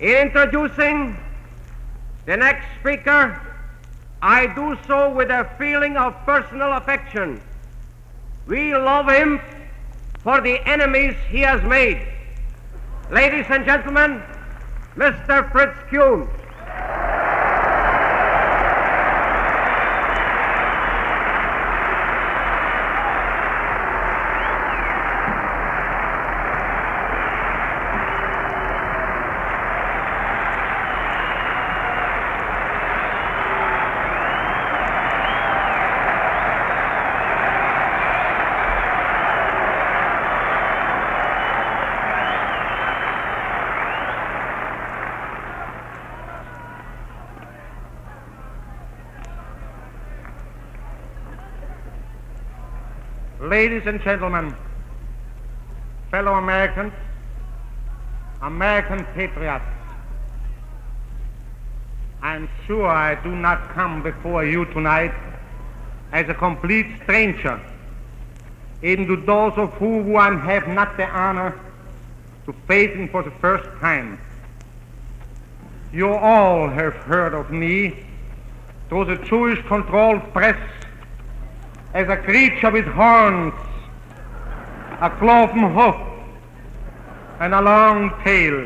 In introducing the next speaker, I do so with a feeling of personal affection. We love him for the enemies he has made. Ladies and gentlemen, Mr. Fritz Kuhn. Ladies and gentlemen, fellow Americans, American patriots, I'm sure I do not come before you tonight as a complete stranger, even to those of whom I have not the honor to face for the first time. You all have heard of me through the Jewish-controlled press as a creature with horns, a cloven hoof, and a long tail.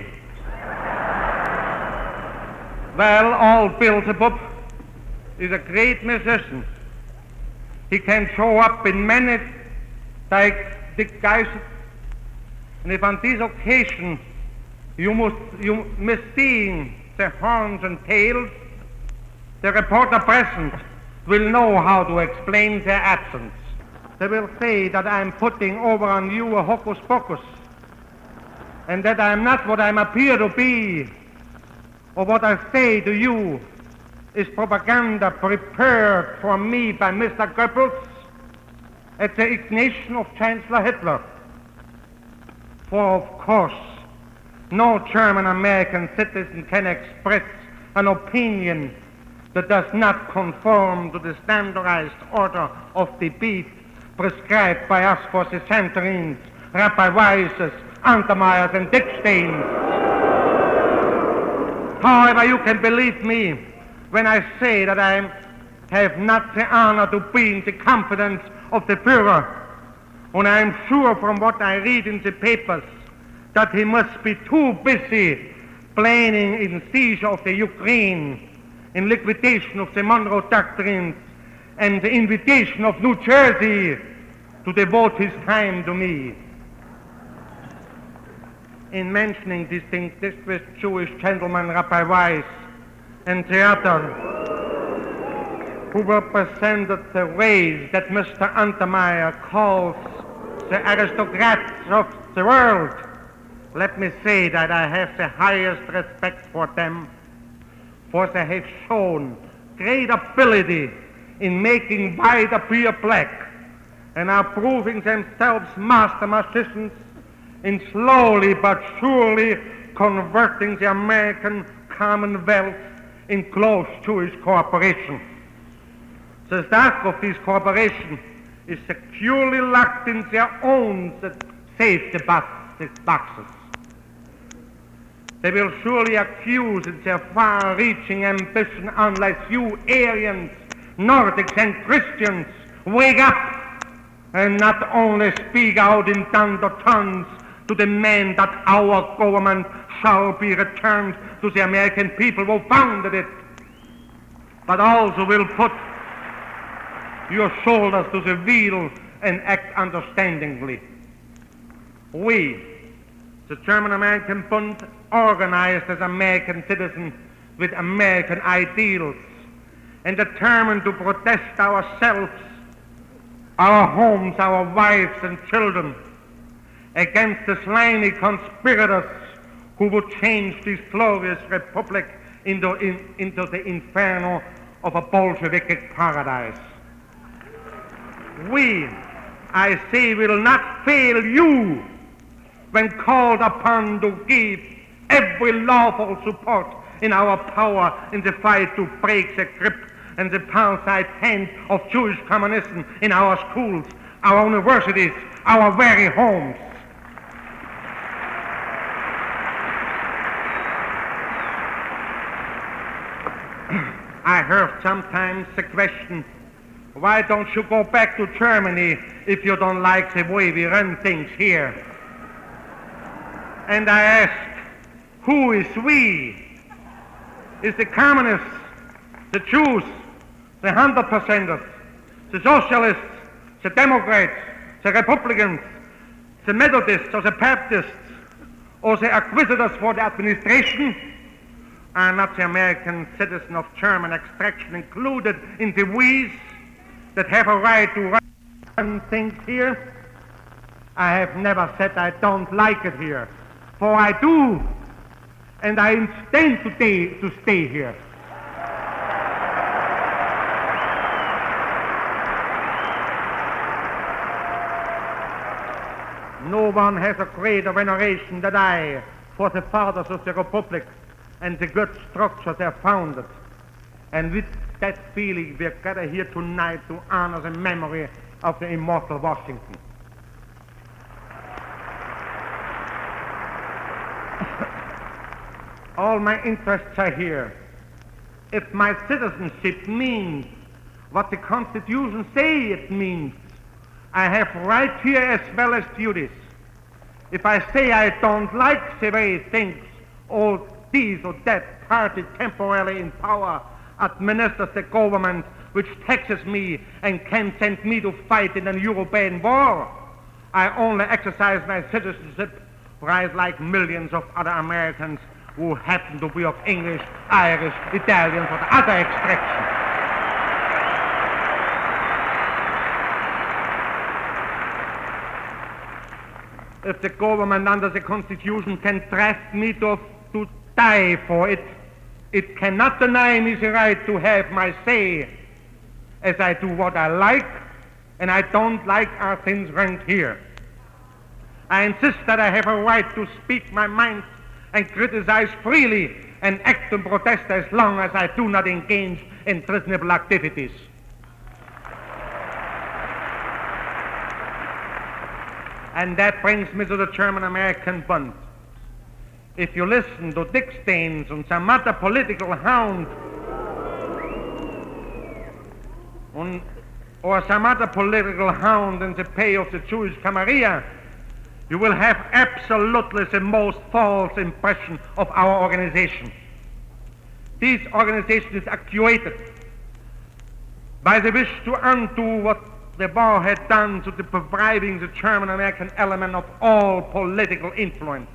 Well, old Beelzebub is a great musician. He can show up in many disguises, and if on this occasion you miss seeing the horns and tails, the reporter present will know how to explain their absence. They will say that I am putting over on you a hocus pocus, and that I am not what I appear to be, or what I say to you is propaganda prepared for me by Mr. Goebbels at the ignition of Chancellor Hitler. For of course, no German-American citizen can express an opinion that does not conform to the standardized order of debate prescribed by us for the Santorins, Rabbi Weisses, Untermeyers, and Dicksteins. However, you can believe me when I say that I have not the honor to be in the confidence of the Führer, and I am sure from what I read in the papers that he must be too busy planning in siege of the Ukraine, in liquidation of the Monroe Doctrines, and the invitation of New Jersey to devote his time to me. In mentioning this distinguished Jewish gentleman, Rabbi Weiss, and the other who represented the race that Mr. Untermeyer calls the aristocrats of the world, let me say that I have the highest respect for them, for they have shown great ability in making white appear black, and are proving themselves master magicians in slowly but surely converting the American Commonwealth in close Jewish cooperation. The stock of this cooperation is securely locked in their own safety boxes. They will surely accuse in their far-reaching ambition unless you Aryans, Nordics, and Christians wake up and not only speak out in thunder tongues to demand that our government shall be returned to the American people who founded it, but also will put your shoulders to the wheel and act understandingly. We, the German-American Bund, organized as American citizens with American ideals and determined to protest ourselves, our homes, our wives and children against the slimy conspirators who would change this glorious republic into the inferno of a Bolshevik paradise. We, I say, will not fail you when called upon to give every lawful support in our power in the fight to break the grip and the parasite hand of Jewish communism in our schools, our universities, our very homes. I heard sometimes the question, why don't you go back to Germany if you don't like the way we run things here? And I ask, who is we? Is the communists, the Jews, the 100%ers, the socialists, the Democrats, the Republicans, the Methodists or the Baptists, or the acquisitors for the administration? Are not the American citizens of German extraction included in the we's that have a right to run things here? I have never said I don't like it here, for I do, and I intend to stay here. No one has a greater veneration than I for the fathers of the Republic and the good structure they founded. And with that feeling, we are gathered here tonight to honor the memory of the immortal Washington. All my interests are here. If my citizenship means what the Constitution says it means, I have right here as well as duties. If I say I don't like the way things, all this or that party temporarily in power administers the government which taxes me and can send me to fight in an European war, I only exercise my citizenship right like millions of other Americans who happen to be of English, Irish, Italian, or the other extraction. If the government under the Constitution can draft me to die for it, it cannot deny me the right to have my say, as I do what I like, and I don't like our things ranked here. I insist that I have a right to speak my mind and criticize freely and act and protest as long as I do not engage in treasonable activities. And that brings me to the German-American bond. If you listen to Dick Steins and some other political hound or some other political hound in the pay of the Jewish Camarilla, you will have absolutely the most false impression of our organization. This organization is actuated by the wish to undo what the war had done to depriving the German-American element of all political influence.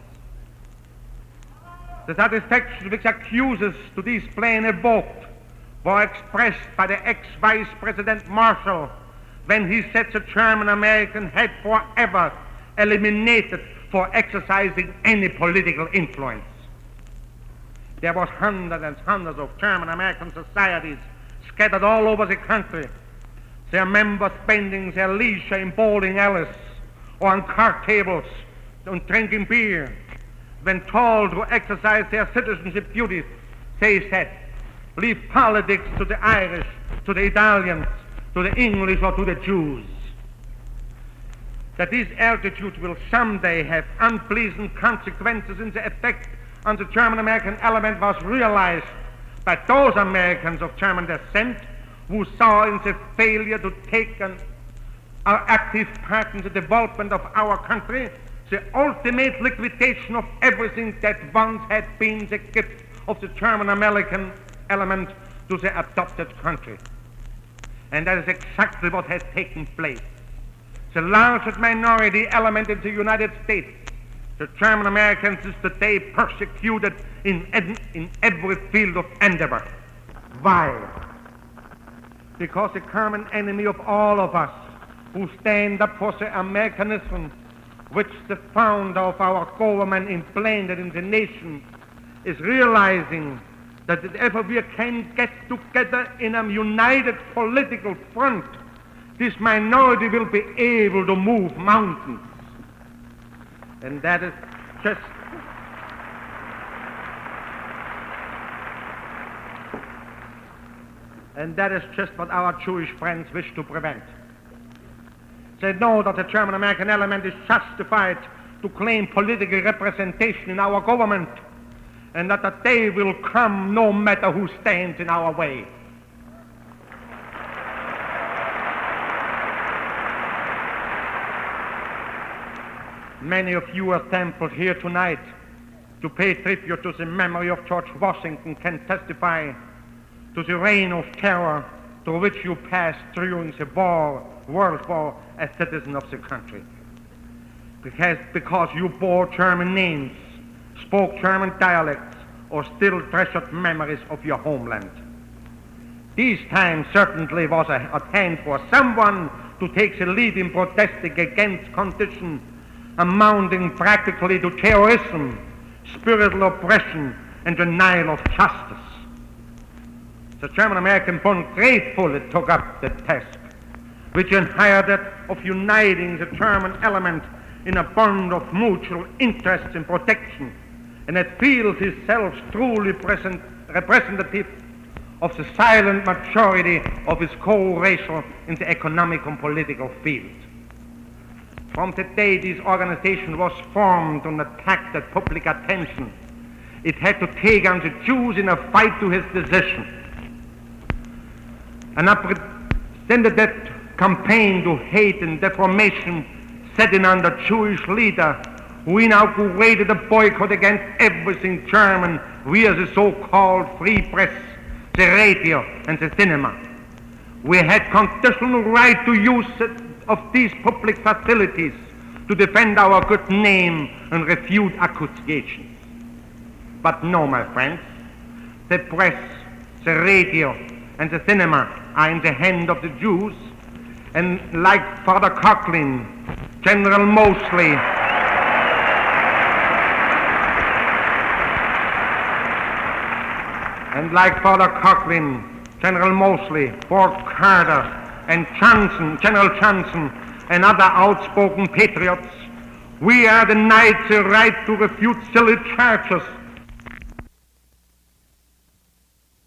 The satisfaction which accusers to this plan evoked were expressed by the ex-Vice President Marshall when he said the German-American had forever eliminated for exercising any political influence. There was hundreds and hundreds of German-American societies scattered all over the country, their members spending their leisure in bowling alleys or on card tables and drinking beer. When told to exercise their citizenship duties, they said, leave politics to the Irish, to the Italians, to the English, or to the Jews. That this attitude will someday have unpleasant consequences in the effect on the German-American element was realized by those Americans of German descent who saw in the failure to take an active part in the development of our country the ultimate liquidation of everything that once had been the gift of the German-American element to the adopted country. And that is exactly what has taken place. The largest minority element in the United States, the German-Americans, is today persecuted in every field of endeavor. Why? Because the common enemy of all of us who stand up for the Americanism which the founder of our government implanted in the nation is realizing that if ever we can get together in a united political front, this minority will be able to move mountains. And that is just what our Jewish friends wish to prevent. They know that the German-American element is justified to claim political representation in our government, and that the day will come no matter who stands in our way. Many of you assembled here tonight to pay tribute to the memory of George Washington can testify to the reign of terror through which you passed during the World War as citizen of the country. Because you bore German names, spoke German dialects, or still treasured memories of your homeland. This time certainly was at hand for someone to take the lead in protesting against conditions amounting practically to terrorism, spiritual oppression, and denial of justice. The German-American Bund gratefully took up the task, which inhired that of uniting the German element in a bond of mutual interest and protection, and it feels itself truly representative of the silent majority of its co-racial in the economic and political field. From the day this organization was formed and attacked at public attention, it had to take on the Jews in a fight to his decision. An unprecedented campaign to hate and defamation set in under Jewish leader who inaugurated a boycott against everything German via the so-called free press, the radio and the cinema. We had constitutional right to use of these public facilities to defend our good name and refute accusations. But no, my friends, the press, the radio and the cinema are in the hand of the Jews, and like Father Coughlin, General Mosley, General Mosley, Fort Carter, and General Johnson, and other outspoken patriots, we are denied the right to refute silly charges